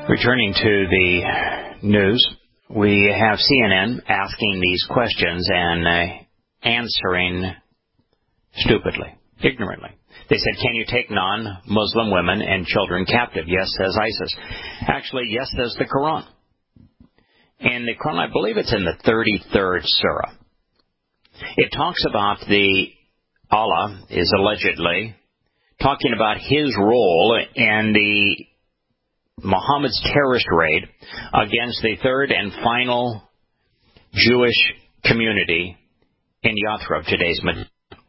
Returning to the news, we have CNN asking these questions and answering stupidly, ignorantly. They said, can you take non-Muslim women and children captive? Yes, says ISIS. Actually, yes, says the Quran. In the Quran, I believe it's in the 33rd surah. It talks about Allah is allegedly talking about his role in the Muhammad's terrorist raid against the third and final Jewish community in Yathrib, today's Medina.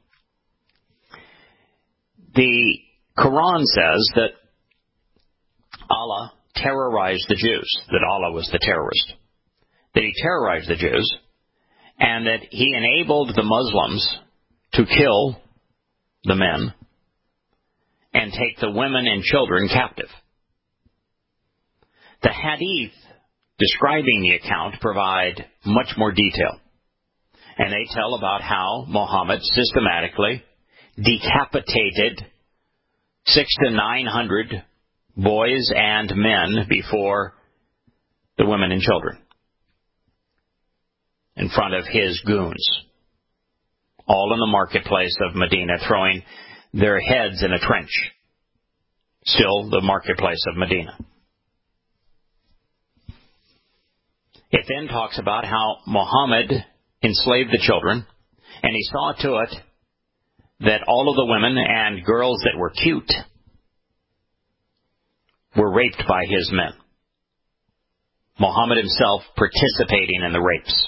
The Quran says that Allah terrorized the Jews, that Allah was the terrorist, that he terrorized the Jews, and that he enabled the Muslims to kill the men and take the women and children captive. The hadith describing the account provide much more detail, and they tell about how Muhammad systematically decapitated 600 to 900 boys and men before the women and children in front of his goons, all in the marketplace of Medina, throwing their heads in a trench. Still the marketplace of Medina. It then talks about how Muhammad enslaved the children, and he saw to it that all of the women and girls that were cute were raped by his men. Muhammad himself participating in the rapes.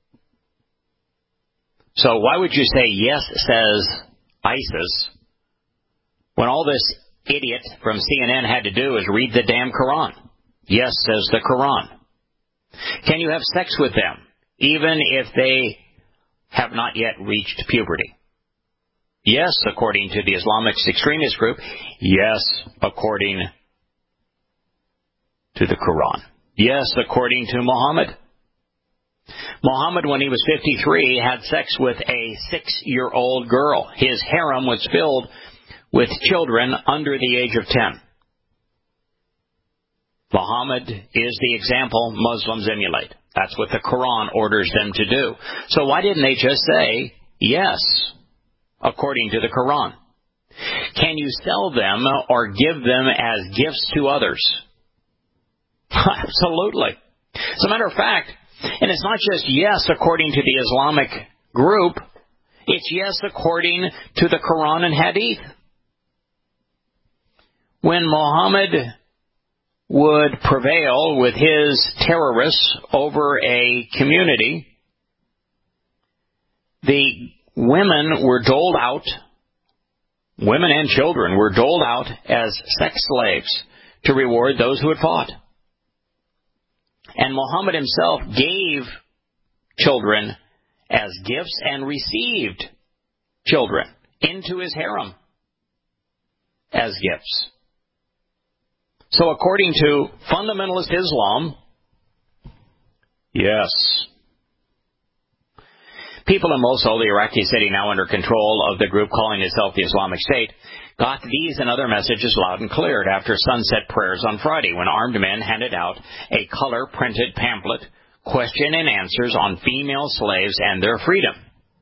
So why would you say yes, says ISIS, when all this idiot from CNN had to do is read the damn Quran? Yes, says the Quran. Can you have sex with them, even if they have not yet reached puberty? Yes, according to the Islamic extremist group. Yes, according to the Quran. Yes, according to Muhammad. Muhammad, when he was 53, had sex with a 6-year-old girl. His harem was filled with children under the age of 10. Muhammad is the example Muslims emulate. That's what the Quran orders them to do. So why didn't they just say, yes, according to the Quran? Can you sell them or give them as gifts to others? Absolutely. As a matter of fact, and it's not just yes according to the Islamic group, it's yes according to the Quran and Hadith. When Muhammad would prevail with his terrorists over a community, the women were doled out, women and children were doled out as sex slaves to reward those who had fought. And Muhammad himself gave children as gifts and received children into his harem as gifts. So according to fundamentalist Islam, yes. People in Mosul, the Iraqi city now under control of the group calling itself the Islamic State, got these and other messages loud and clear after sunset prayers on Friday, when armed men handed out a color-printed pamphlet, question and answers on female slaves and their freedom.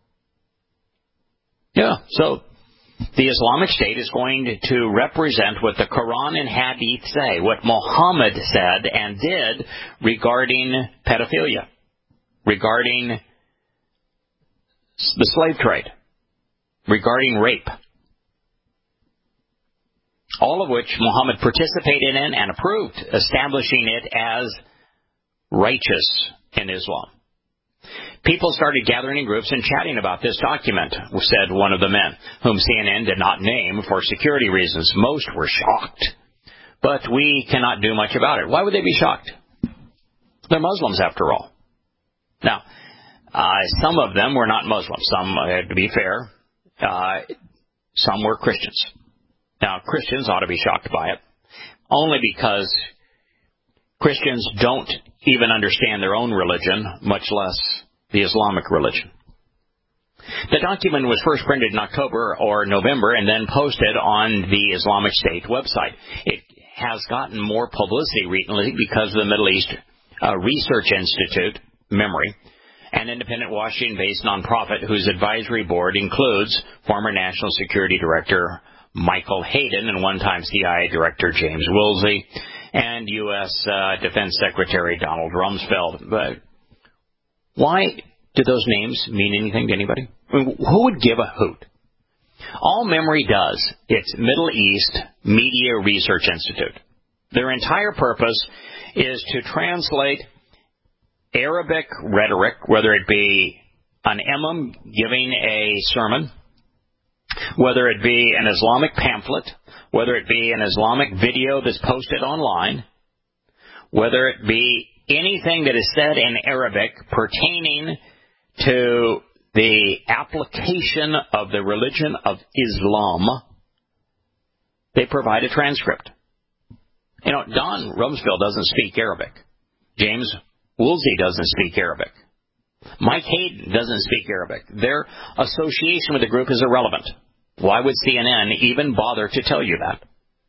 Yeah, so the Islamic State is going to represent what the Quran and Hadith say, what Muhammad said and did regarding pedophilia, regarding the slave trade, regarding rape, all of which Muhammad participated in and approved, establishing it as righteous in Islam. People started gathering in groups and chatting about this document, said one of the men, whom CNN did not name for security reasons. Most were shocked, but we cannot do much about it. Why would they be shocked? They're Muslims, after all. Now, some of them were not Muslims. Some, to be fair, some were Christians. Now, Christians ought to be shocked by it, only because Christians don't even understand their own religion, much less the Islamic religion. The document was first printed in October or November and then posted on the Islamic State website. It has gotten more publicity recently because of the Middle East Research Institute, MEMORY, an independent Washington-based nonprofit whose advisory board includes former National Security Director Michael Hayden and one-time CIA Director James Woolsey and U.S. Defense Secretary Donald Rumsfeld. But why do those names mean anything to anybody? I mean, who would give a hoot? All MEMORY does, it's Middle East Media Research Institute. Their entire purpose is to translate Arabic rhetoric, whether it be an imam giving a sermon, whether it be an Islamic pamphlet, whether it be an Islamic video that's posted online, whether it be anything that is said in Arabic pertaining to the application of the religion of Islam, they provide a transcript. You know, Don Rumsfeld doesn't speak Arabic. James Woolsey doesn't speak Arabic. Mike Hayden doesn't speak Arabic. Their association with the group is irrelevant. Why would CNN even bother to tell you that?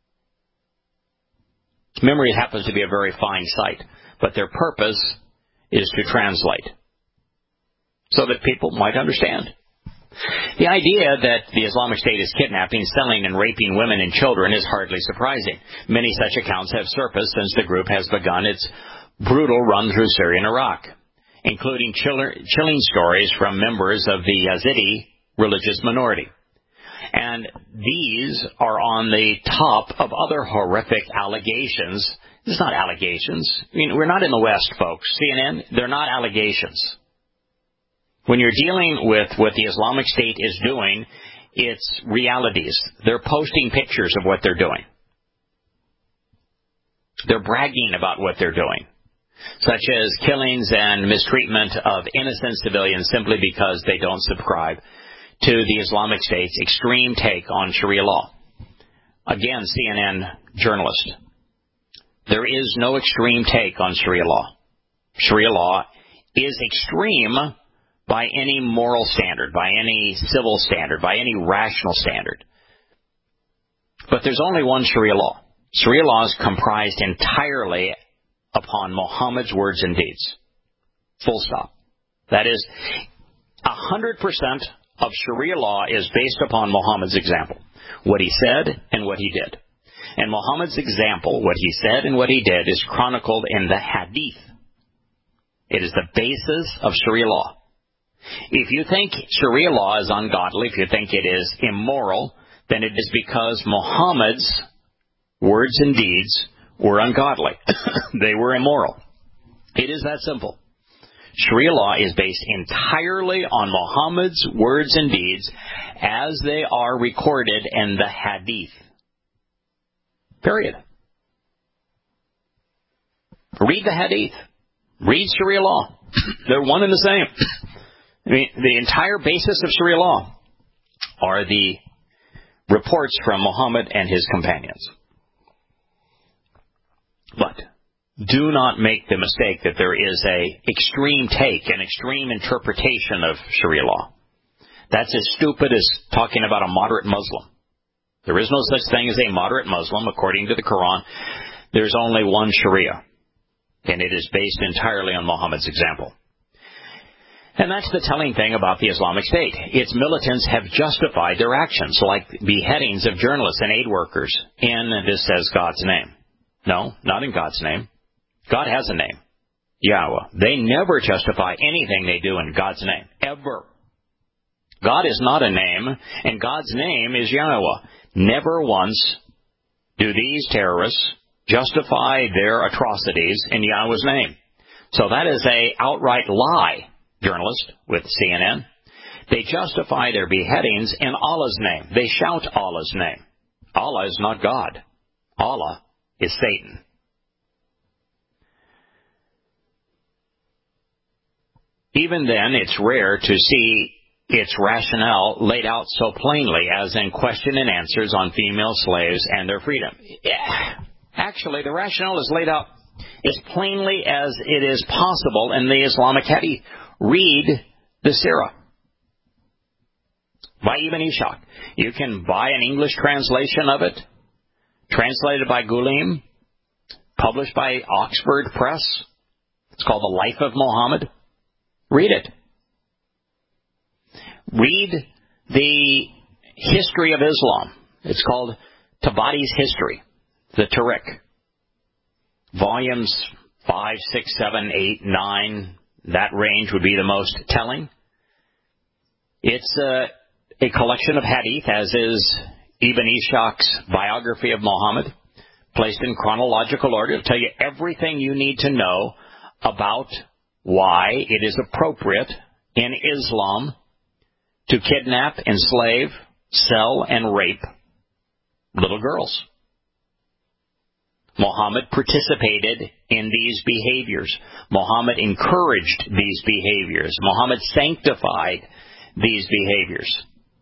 MEMORY happens to be a very fine site, but their purpose is to translate so that people might understand. The idea that the Islamic State is kidnapping, selling, and raping women and children is hardly surprising. Many such accounts have surfaced since the group has begun its brutal run through Syria and Iraq, including chilling stories from members of the Yazidi religious minority. And these are on the top of other horrific allegations. It's not allegations. I mean, we're not in the West, folks. CNN, they're not allegations. When you're dealing with what the Islamic State is doing, it's realities. They're posting pictures of what they're doing. They're bragging about what they're doing, such as killings and mistreatment of innocent civilians simply because they don't subscribe to the Islamic State's extreme take on Sharia law. Again, CNN journalist, there is no extreme take on Sharia law. Sharia law is extreme by any moral standard, by any civil standard, by any rational standard. But there's only one Sharia law. Sharia law is comprised entirely upon Muhammad's words and deeds. Full stop. That is, 100% of Sharia law is based upon Muhammad's example. What he said and what he did. And Muhammad's example, what he said and what he did, is chronicled in the Hadith. It is the basis of Sharia law. If you think Sharia law is ungodly, if you think it is immoral, then it is because Muhammad's words and deeds were ungodly. They were immoral. It is that simple. Sharia law is based entirely on Muhammad's words and deeds as they are recorded in the Hadith. Period. Read the Hadith. Read Sharia law. They're one and the same. I mean, the entire basis of Sharia law are the reports from Muhammad and his companions. But do not make the mistake that there is a extreme take, an extreme interpretation of Sharia law. That's as stupid as talking about a moderate Muslim. There is no such thing as a moderate Muslim. According to the Quran, there's only one Sharia, and it is based entirely on Muhammad's example. And that's the telling thing about the Islamic State. Its militants have justified their actions, like beheadings of journalists and aid workers in, this says, God's name. No, not in God's name. God has a name, Yahweh. They never justify anything they do in God's name, ever. God is not a name, and God's name is Yahweh. Never once do these terrorists justify their atrocities in Yahweh's name. So that is an outright lie, journalist with CNN. They justify their beheadings in Allah's name. They shout Allah's name. Allah is not God. Allah is Satan. Even then, it's rare to see its rationale laid out so plainly as in question and answers on female slaves and their freedom. Actually, the rationale is laid out as plainly as it is possible in the Islamic Hadith. Read the Sirah by Ibn Ishaq. You can buy an English translation of it. translated by Ghulam, published by Oxford Press. It's called The Life of Muhammad. Read it. Read the history of Islam. It's called Tabari's History, the Tariq. Volumes 5, 6, 7, 8, 9, that range would be the most telling. It's a collection of hadith, as is Ibn Ishaq's biography of Muhammad, placed in chronological order. It'll tell you everything you need to know about why it is appropriate in Islam to kidnap, enslave, sell, and rape little girls. Muhammad participated in these behaviors. Muhammad encouraged these behaviors. Muhammad sanctified these behaviors.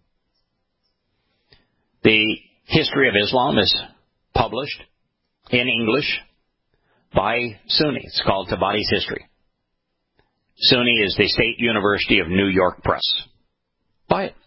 The history of Islam is published in English by SUNY. It's called Tabari's History. SUNY is the State University of New York Press. Buy it.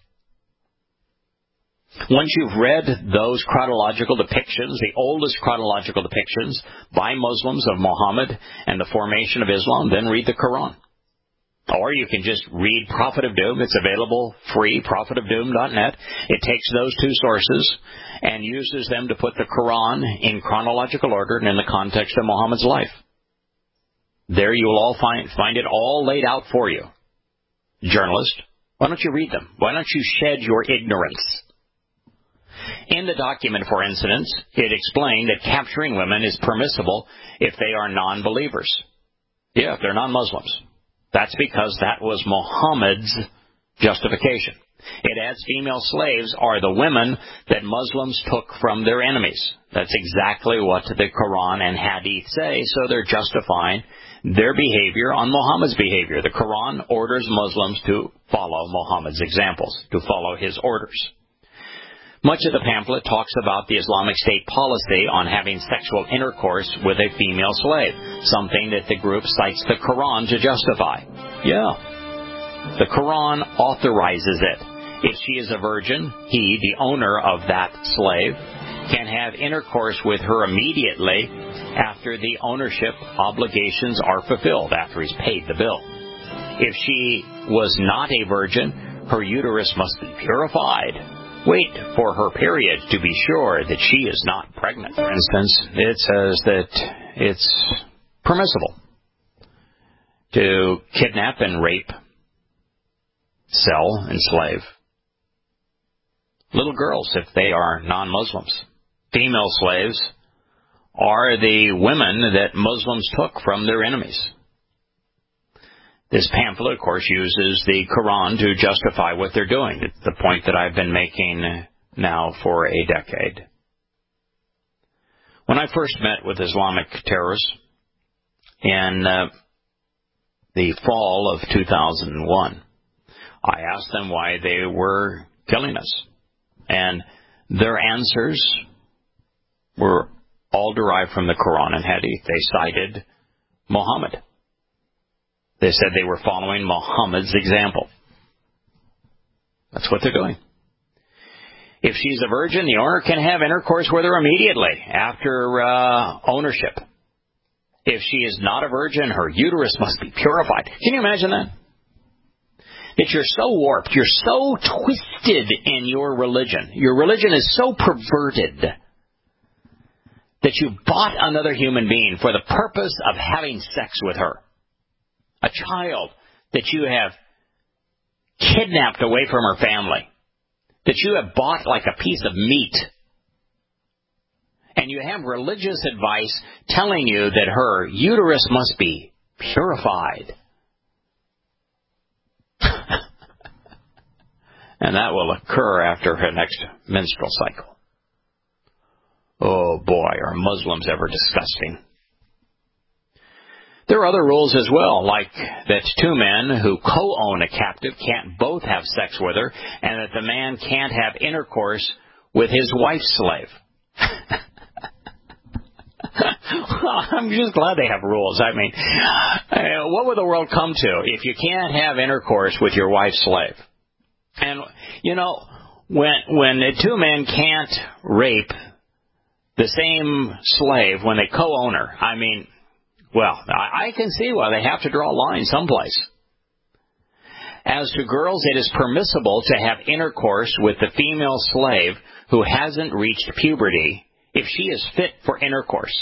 Once you've read those chronological depictions, the oldest chronological depictions by Muslims of Muhammad and the formation of Islam, then read the Quran. Or you can just read Prophet of Doom. It's available free, prophetofdoom.net. It takes those two sources and uses them to put the Quran in chronological order and in the context of Muhammad's life. There you will all find it all laid out for you. Journalist, why don't you read them? Why don't you shed your ignorance? In the document, for instance, it explained that capturing women is permissible if they are non-believers. Yeah, if they're non-Muslims. That's because that was Muhammad's justification. It adds female slaves are the women that Muslims took from their enemies. That's exactly what the Quran and Hadith say, so they're justifying their behavior on Muhammad's behavior. The Quran orders Muslims to follow Muhammad's examples, to follow his orders. Much of the pamphlet talks about the Islamic State policy on having sexual intercourse with a female slave, something that the group cites the Quran to justify. Yeah, the Quran authorizes it. If she is a virgin, he, the owner of that slave, can have intercourse with her immediately after the ownership obligations are fulfilled, after he's paid the bill. If she was not a virgin, her uterus must be purified. Wait for her period to be sure that she is not pregnant. For instance, it says that it's permissible to kidnap and rape, sell, enslave little girls if they are non-Muslims. Female slaves are the women that Muslims took from their enemies. This pamphlet, of course, uses the Quran to justify what they're doing. It's the point that I've been making now for a decade. When I first met with Islamic terrorists in the fall of 2001, I asked them why they were killing us. And their answers were all derived from the Quran and Hadith. They cited Muhammad. They said they were following Muhammad's example. That's what they're doing. If she's a virgin, the owner can have intercourse with her immediately after ownership. If she is not a virgin, her uterus must be purified. Can you imagine that? That you're so warped, you're so twisted in your religion. Your religion is so perverted that you bought another human being for the purpose of having sex with her. A child that you have kidnapped away from her family, that you have bought like a piece of meat, and you have religious advice telling you that her uterus must be purified. And that will occur after her next menstrual cycle. Oh boy, are Muslims ever disgusting. There are other rules as well, like that two men who co-own a captive can't both have sex with her, and that the man can't have intercourse with his wife's slave. I'm just glad they have rules. I mean, what would the world come to if you can't have intercourse with your wife's slave? And, you know, when two men can't rape the same slave when they co-own her. I mean, well, I can see why they have to draw a line someplace. As to girls, it is permissible to have intercourse with the female slave who hasn't reached puberty if she is fit for intercourse.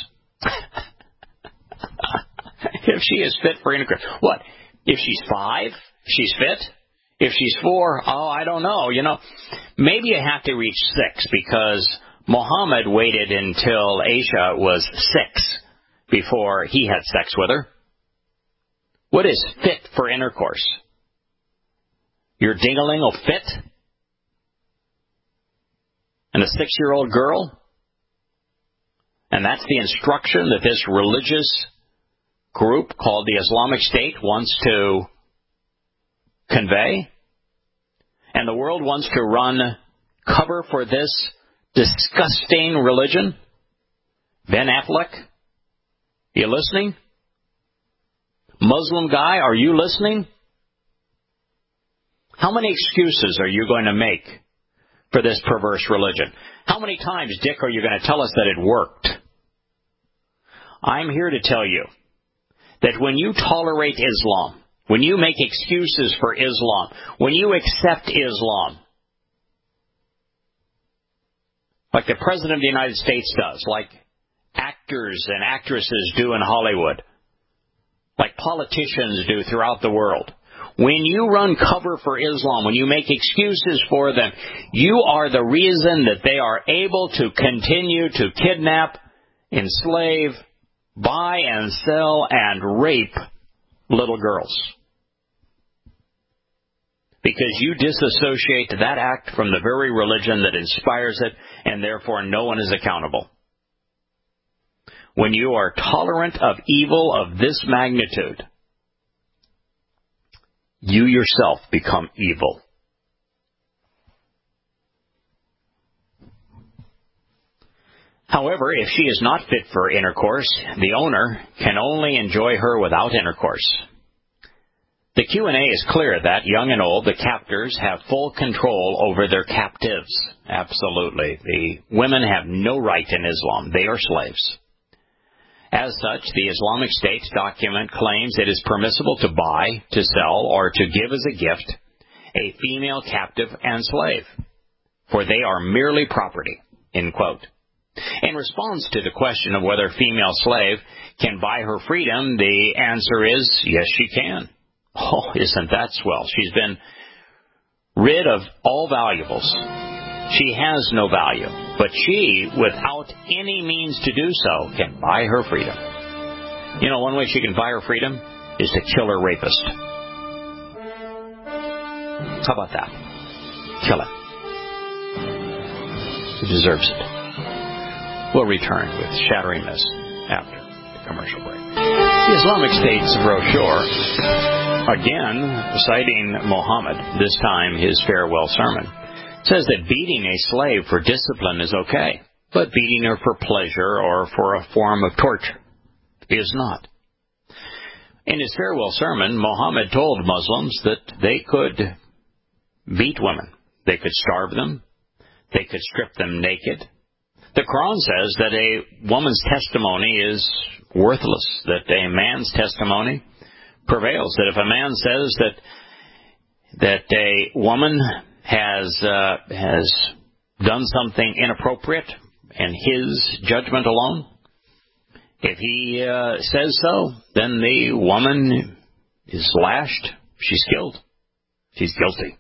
If she is fit for intercourse. What? If she's 5, she's fit? If she's 4, I don't know. Maybe you have to reach 6 because Muhammad waited until Aisha was 6 before he had sex with her. What is fit for intercourse? Your ding-a-ling will fit? And a 6-year-old girl? And that's the instruction that this religious group called the Islamic State wants to convey? And the world wants to run cover for this disgusting religion? Ben Affleck, you listening? Muslim guy, are you listening? How many excuses are you going to make for this perverse religion? How many times, Dick, are you going to tell us that it worked? I'm here to tell you that when you tolerate Islam, when you make excuses for Islam, when you accept Islam, like the President of the United States does, like actors and actresses do in Hollywood, like politicians do throughout the world, when you run cover for Islam, when you make excuses for them, you are the reason that they are able to continue to kidnap, enslave, buy and sell and rape little girls. Because you disassociate that act from the very religion that inspires it, and therefore no one is accountable. When you are tolerant of evil of this magnitude, you yourself become evil. However, if she is not fit for intercourse, the owner can only enjoy her without intercourse. The Q&A is clear that, young and old, the captors have full control over their captives. Absolutely. The women have no right in Islam. They are slaves. As such, the Islamic State document claims it is permissible to buy, to sell, or to give as a gift a female captive and slave, for they are merely property, end quote. In response to the question of whether a female slave can buy her freedom, the answer is, yes, she can. Oh, isn't that swell? She's been rid of all valuables. She has no value, but she, without any means to do so, can buy her freedom. One way she can buy her freedom is to kill her rapist. How about that? Kill him. He deserves it. We'll return with Shattering This after the commercial break. The Islamic State's brochure, again citing Muhammad, this time his farewell sermon, says that beating a slave for discipline is okay, but beating her for pleasure or for a form of torture is not. In his farewell sermon, Muhammad told Muslims that they could beat women. They could starve them. They could strip them naked. The Quran says that a woman's testimony is worthless, that a man's testimony prevails, that if a man says that a woman has done something inappropriate in his judgment alone, if he says so, then the woman is lashed. She's killed. She's guilty.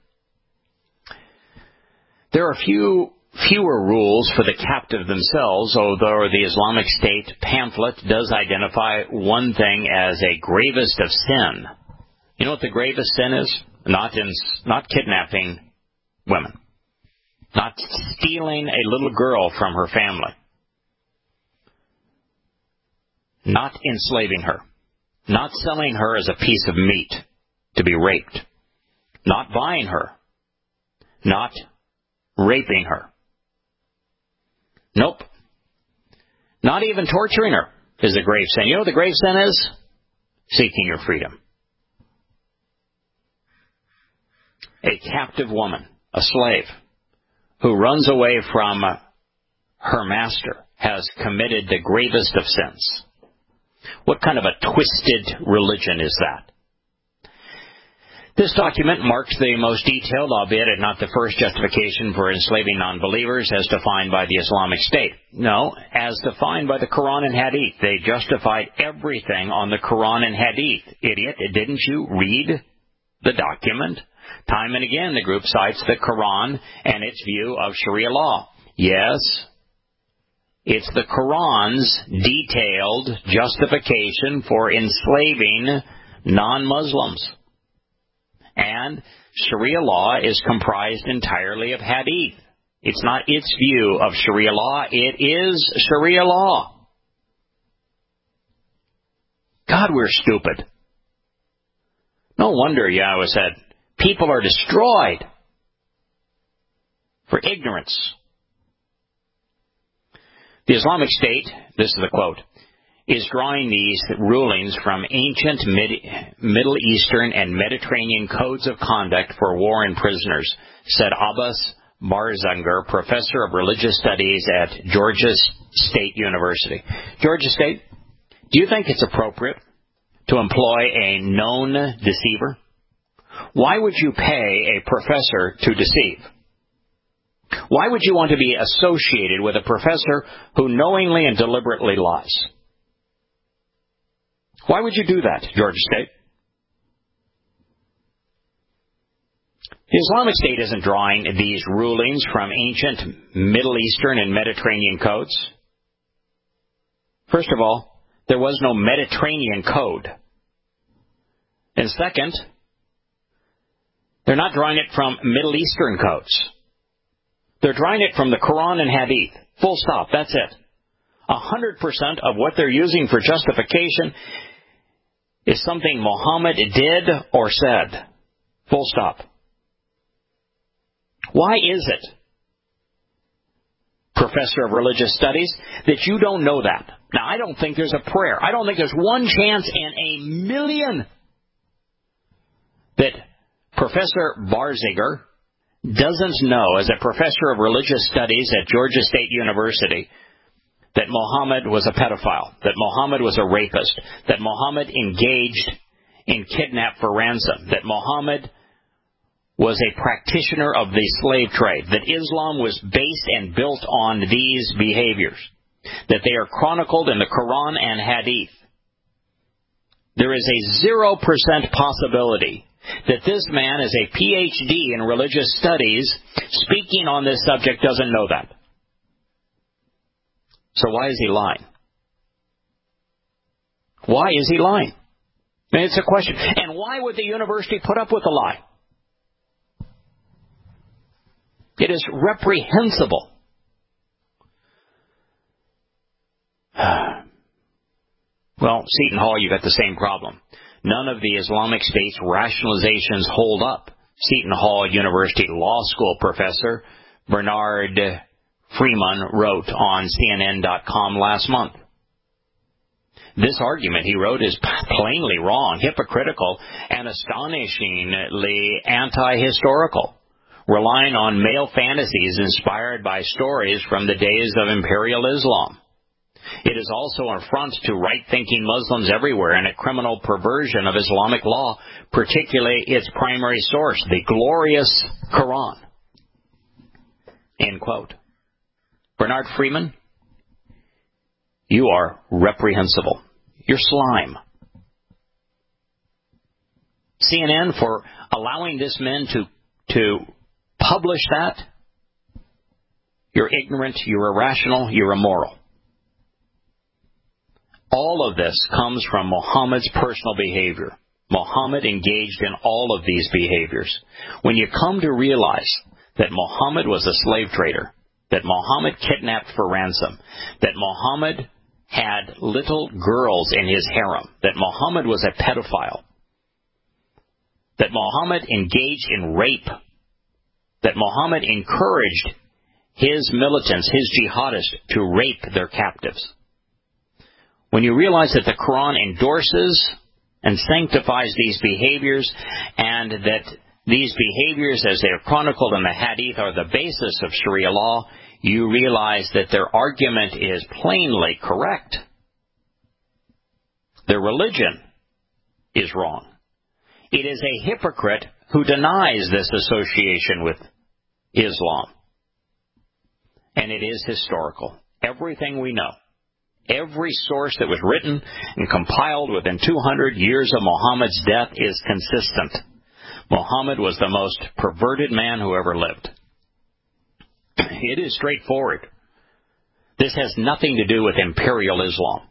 There are fewer rules for the captive themselves, although the Islamic State pamphlet does identify one thing as a gravest of sin. You know what the gravest sin is? Not kidnapping women. Not stealing a little girl from her family. Not enslaving her. Not selling her as a piece of meat to be raped. Not buying her. Not raping her. Nope. Not even torturing her is a grave sin. You know what the grave sin is? Seeking your freedom. A captive woman, a slave, who runs away from her master, has committed the gravest of sins. What kind of a twisted religion is that? This document marks the most detailed, albeit not the first justification for enslaving non-believers as defined by the Islamic State. No, as defined by the Quran and Hadith. They justified everything on the Quran and Hadith. Idiot, didn't you read the document? Time and again, the group cites the Quran and its view of Sharia law. Yes, it's the Quran's detailed justification for enslaving non-Muslims. And Sharia law is comprised entirely of Hadith. It's not its view of Sharia law. It is Sharia law. God, we're stupid. No wonder Yahweh said, people are destroyed for ignorance. The Islamic State, this is a quote, is drawing these rulings from ancient Middle Eastern and Mediterranean codes of conduct for war and prisoners, said Abbas Barzanger, professor of religious studies at Georgia State University. Georgia State, do you think it's appropriate to employ a known deceiver? Why would you pay a professor to deceive? Why would you want to be associated with a professor who knowingly and deliberately lies? Why would you do that, Georgia State? The Islamic State isn't drawing these rulings from ancient Middle Eastern and Mediterranean codes. First of all, there was no Mediterranean code. And second, they're not drawing it from Middle Eastern codes. They're drawing it from the Quran and Hadith. Full stop. That's it. 100% of what they're using for justification is something Muhammad did or said. Full stop. Why is it, professor of religious studies, that you don't know that? Now, I don't think there's a prayer. I don't think there's one chance in a million that Professor Barziger doesn't know, as a professor of religious studies at Georgia State University, that Muhammad was a pedophile, that Muhammad was a rapist, that Muhammad engaged in kidnap for ransom, that Muhammad was a practitioner of the slave trade, that Islam was based and built on these behaviors, that they are chronicled in the Quran and Hadith. There is a 0% possibility that this man is a PhD in religious studies speaking on this subject doesn't know that. So why is he lying? Why is he lying? I mean, it's a question. And why would the university put up with a lie? It is reprehensible. Well, Seton Hall, you got the same problem. None of the Islamic State's rationalizations hold up. Seton Hall University Law School professor Bernard Freeman wrote on CNN.com last month. This argument, he wrote, is plainly wrong, hypocritical, and astonishingly anti-historical, relying on male fantasies inspired by stories from the days of Imperial Islam. It is also an affront to right-thinking Muslims everywhere and a criminal perversion of Islamic law, particularly its primary source, the glorious Quran. End quote. Bernard Freeman, you are reprehensible. You're slime. CNN, for allowing this man to publish that, you're ignorant, you're irrational, you're immoral. All of this comes from Muhammad's personal behavior. Muhammad engaged in all of these behaviors. When you come to realize that Muhammad was a slave trader, that Muhammad kidnapped for ransom, that Muhammad had little girls in his harem, that Muhammad was a pedophile, that Muhammad engaged in rape, that Muhammad encouraged his militants, his jihadists, to rape their captives. When you realize that the Quran endorses and sanctifies these behaviors, and that these behaviors, as they are chronicled in the Hadith, are the basis of Sharia law, you realize that their argument is plainly correct. Their religion is wrong. It is a hypocrite who denies this association with Islam. And it is historical. Everything we know, every source that was written and compiled within 200 years of Muhammad's death is consistent. Muhammad was the most perverted man who ever lived. It is straightforward. This has nothing to do with imperial Islam.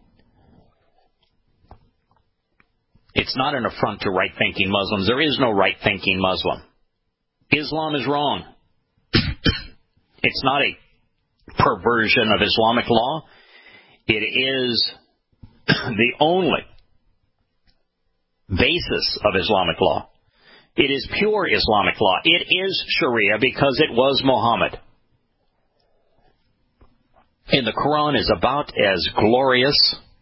It's not an affront to right-thinking Muslims. There is no right-thinking Muslim. Islam is wrong. It's not a perversion of Islamic law. It is the only basis of Islamic law. It is pure Islamic law. It is Sharia because it was Muhammad. And the Quran is about as glorious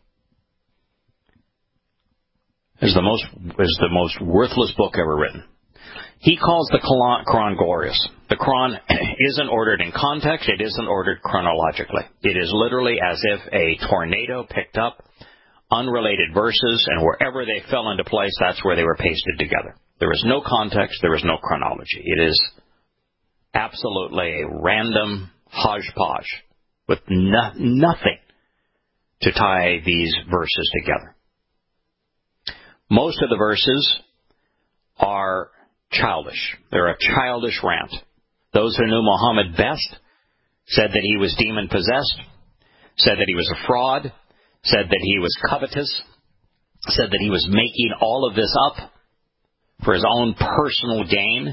as the most worthless book ever written. He calls the Quran glorious. The Quran isn't ordered in context. It isn't ordered chronologically. It is literally as if a tornado picked up unrelated verses, and wherever they fell into place, that's where they were pasted together. There is no context. There is no chronology. It is absolutely a random hodgepodge with nothing to tie these verses together. Most of the verses are childish. They're a childish rant. Those who knew Muhammad best said that he was demon-possessed, said that he was a fraud, said that he was covetous, said that he was making all of this up for his own personal gain,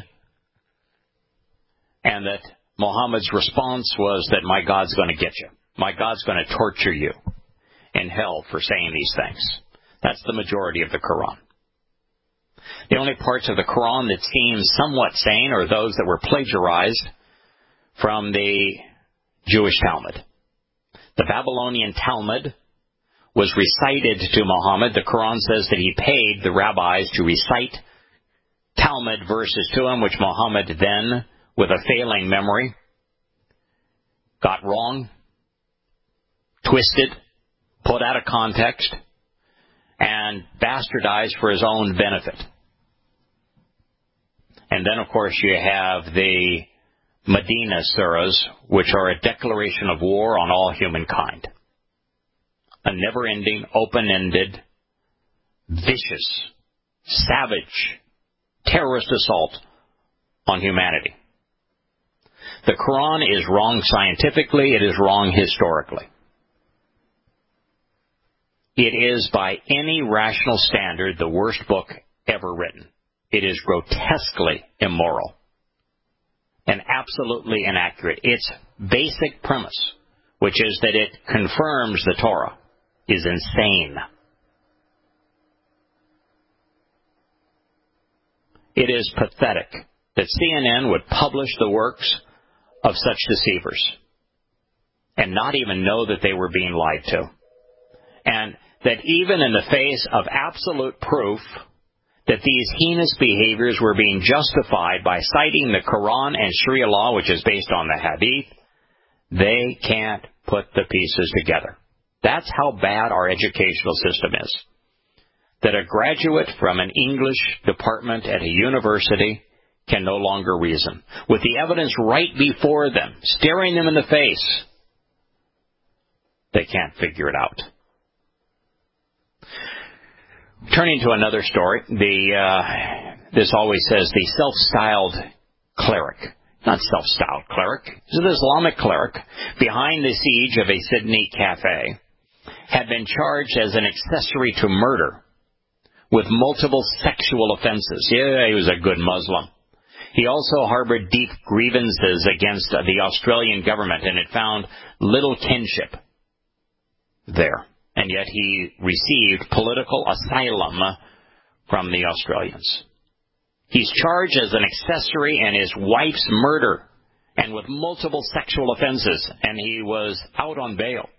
and that Muhammad's response was that my God's going to get you. My God's going to torture you in hell for saying these things. That's the majority of the Quran. The only parts of the Quran that seem somewhat sane are those that were plagiarized from the Jewish Talmud. The Babylonian Talmud was recited to Muhammad. The Quran says that he paid the rabbis to recite Talmud verses to him, which Muhammad then, with a failing memory, got wrong, twisted, put out of context, and bastardized for his own benefit. And then, of course, you have the Medina surahs, which are a declaration of war on all humankind. A never-ending, open-ended, vicious, savage, terrorist assault on humanity. The Quran is wrong scientifically. It is wrong historically. It is, by any rational standard, the worst book ever written. It is grotesquely immoral and absolutely inaccurate. Its basic premise, which is that it confirms the Torah, is insane. It is pathetic that CNN would publish the works of such deceivers and not even know that they were being lied to. And that even in the face of absolute proof that these heinous behaviors were being justified by citing the Quran and Sharia law, which is based on the Hadith, they can't put the pieces together. That's how bad our educational system is. That a graduate from an English department at a university can no longer reason. With the evidence right before them, staring them in the face, they can't figure it out. Turning to another story, this always says the self-styled cleric, not self-styled cleric, this is an Islamic cleric behind the siege of a Sydney cafe, had been charged as an accessory to murder with multiple sexual offenses. Yeah, he was a good Muslim. He also harbored deep grievances against the Australian government and had found little kinship there. And yet he received political asylum from the Australians. He's charged as an accessory in his wife's murder and with multiple sexual offenses, and he was out on bail.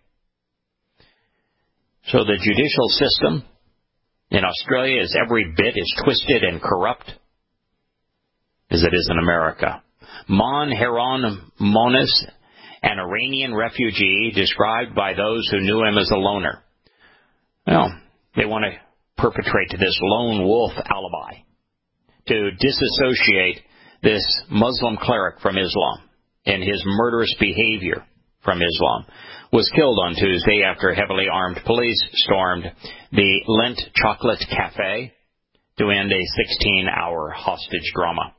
So the judicial system in Australia is every bit as twisted and corrupt as it is in America. Mon Heron Monis an Iranian refugee described by those who knew him as a loner. Well, they want to perpetrate this lone wolf alibi to disassociate this Muslim cleric from Islam and his murderous behavior from Islam. Was killed on Tuesday after heavily armed police stormed the Lindt Chocolate Cafe to end a 16-hour hostage drama.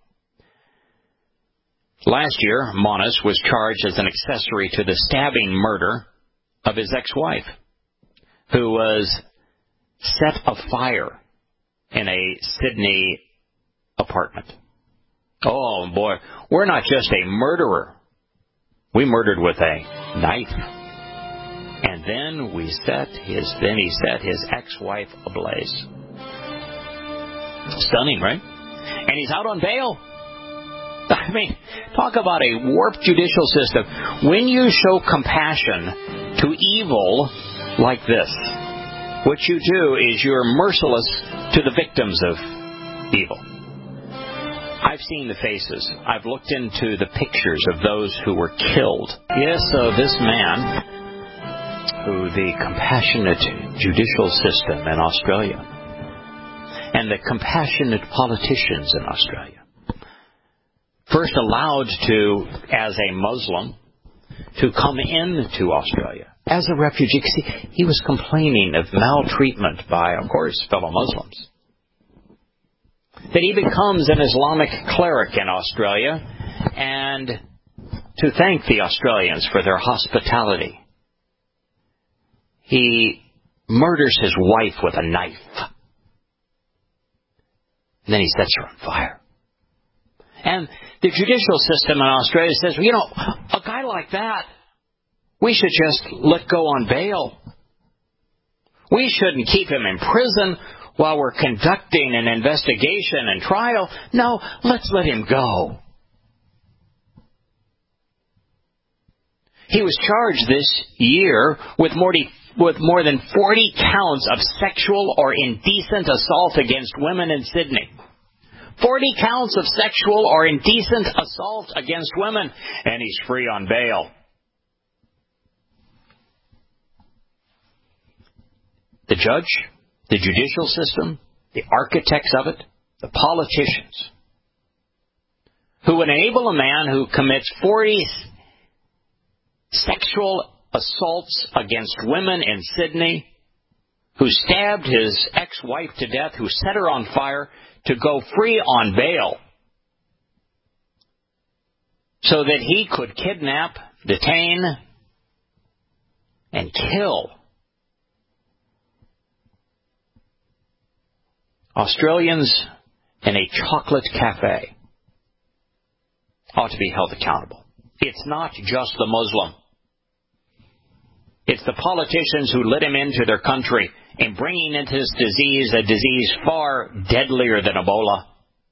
Last year, Monis was charged as an accessory to the stabbing murder of his ex-wife, who was set afire in a Sydney apartment. Oh, boy, we're not just a murderer. We murdered with a knife. And then he set his ex-wife ablaze. Stunning, right? And he's out on bail. I mean, talk about a warped judicial system. When you show compassion to evil like this, what you do is you're merciless to the victims of evil. I've seen the faces. I've looked into the pictures of those who were killed. Yes, this man, who the compassionate judicial system in Australia and the compassionate politicians in Australia first allowed to, as a Muslim, to come into Australia as a refugee. See, he was complaining of maltreatment by, of course, fellow Muslims. That he becomes an Islamic cleric in Australia, and to thank the Australians for their hospitality, he murders his wife with a knife. And then he sets her on fire. And the judicial system in Australia says, a guy like that, we should just let go on bail. We shouldn't keep him in prison while we're conducting an investigation and trial. No, let's let him go. He was charged this year with more than 40 counts of sexual or indecent assault against women in Sydney. 40 counts of sexual or indecent assault against women, and he's free on bail. The judge, the judicial system, the architects of it, the politicians, who enable a man who commits 40 sexual assaults against women in Sydney, who stabbed his ex-wife to death, who set her on fire, to go free on bail so that he could kidnap, detain, and kill Australians in a chocolate cafe ought to be held accountable. It's not just the Muslim. It's the politicians who let him into their country and bringing into this disease, a disease far deadlier than Ebola.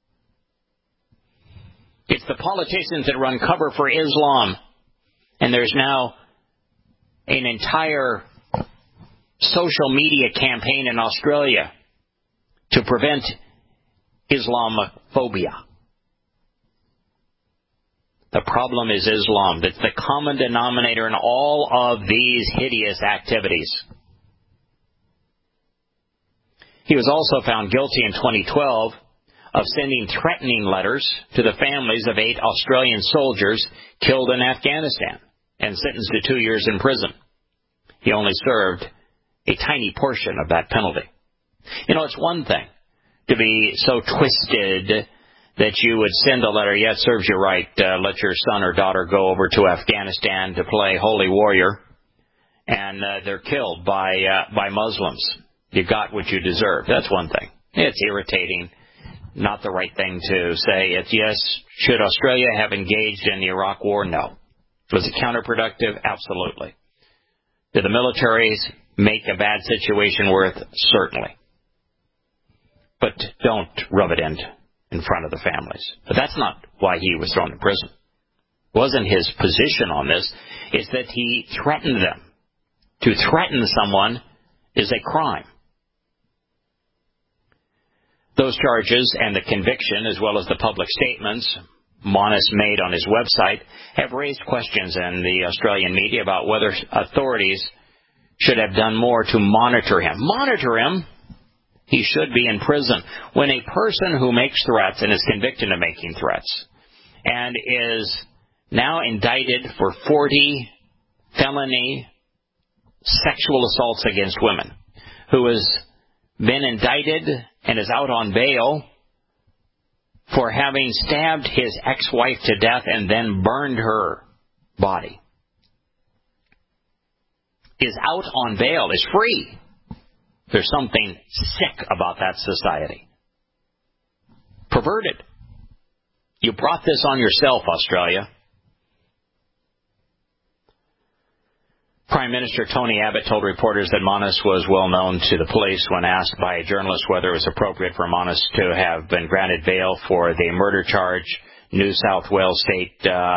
It's the politicians that run cover for Islam. And there's now an entire social media campaign in Australia to prevent Islamophobia. The problem is Islam. That's the common denominator in all of these hideous activities. He was also found guilty in 2012 of sending threatening letters to the families of 8 Australian soldiers killed in Afghanistan and sentenced to 2 years in prison. He only served a tiny portion of that penalty. It's one thing to be so twisted that you would send a letter, yeah, it serves you right, let your son or daughter go over to Afghanistan to play holy warrior, and they're killed by Muslims. You got what you deserve. That's one thing. It's irritating, not the right thing to say. It's yes, should Australia have engaged in the Iraq War? No. Was it counterproductive? Absolutely. Did the militaries make a bad situation worse? Certainly. But don't rub it in front of the families. But that's not why he was thrown in prison. It wasn't his position on this. It's that he threatened them. To threaten someone is a crime. Those charges and the conviction, as well as the public statements Monis made on his website have raised questions in the Australian media about whether authorities should have done more to monitor him. Monitor him? He should be in prison. When a person who makes threats and is convicted of making threats and is now indicted for 40 felony sexual assaults against women, who has been indicted and is out on bail for having stabbed his ex-wife to death and then burned her body, is out on bail, is free. There's something sick about that society. Perverted. You brought this on yourself, Australia. Prime Minister Tony Abbott told reporters that Monis was well known to the police when asked by a journalist whether it was appropriate for Monis to have been granted bail for the murder charge. New South Wales State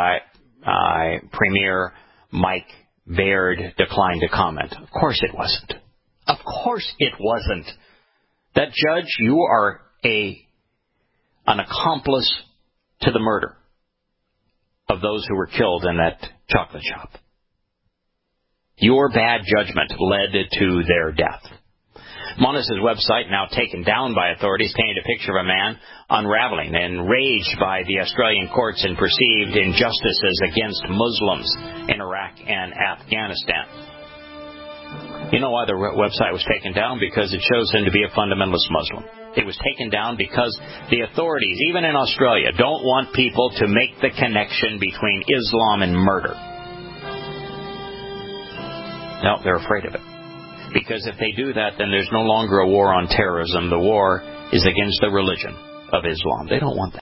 Premier Mike Baird declined to comment. Of course it wasn't. Of course it wasn't. That judge, you are an accomplice to the murder of those who were killed in that chocolate shop. Your bad judgment led to their death. Monis' website, now taken down by authorities, painted a picture of a man unraveling, enraged by the Australian courts and perceived injustices against Muslims in Iraq and Afghanistan. You know why the website was taken down? Because it shows him to be a fundamentalist Muslim. It was taken down because the authorities, even in Australia, don't want people to make the connection between Islam and murder. No, they're afraid of it. Because if they do that, then there's no longer a war on terrorism. The war is against the religion of Islam. They don't want that.